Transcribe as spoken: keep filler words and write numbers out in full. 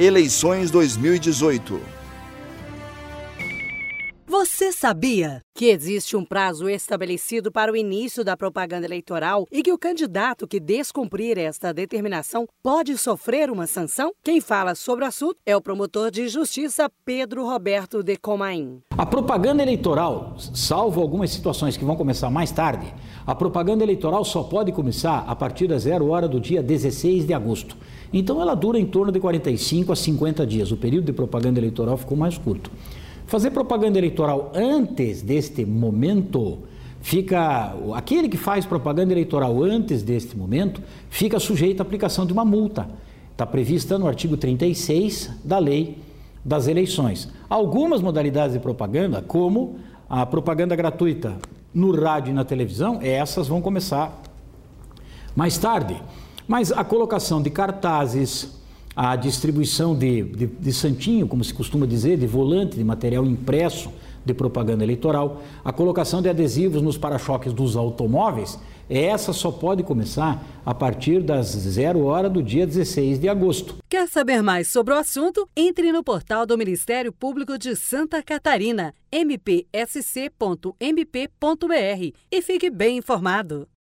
Eleições dois mil e dezoito. Você sabia que existe um prazo estabelecido para o início da propaganda eleitoral e que o candidato que descumprir esta determinação pode sofrer uma sanção? Quem fala sobre o assunto é o promotor de justiça Pedro Roberto de Comaim. A propaganda eleitoral, salvo algumas situações que vão começar mais tarde, a propaganda eleitoral só pode começar a partir das zero hora do dia dezesseis de agosto. Então ela dura em torno de quarenta e cinco a cinquenta dias. O período de propaganda eleitoral ficou mais curto. Fazer propaganda eleitoral antes deste momento, fica aquele que faz propaganda eleitoral antes deste momento, fica sujeito à aplicação de uma multa. Está prevista no artigo trinta e seis da Lei das Eleições. Algumas modalidades de propaganda, como a propaganda gratuita no rádio e na televisão, essas vão começar mais tarde. Mas a colocação de cartazes, a distribuição de, de, de santinho, como se costuma dizer, de volante, de material impresso de propaganda eleitoral, a colocação de adesivos nos para-choques dos automóveis, essa só pode começar a partir das zero hora do dia dezesseis de agosto. Quer saber mais sobre o assunto? Entre no portal do Ministério Público de Santa Catarina, m p s c ponto m p ponto b r, e fique bem informado.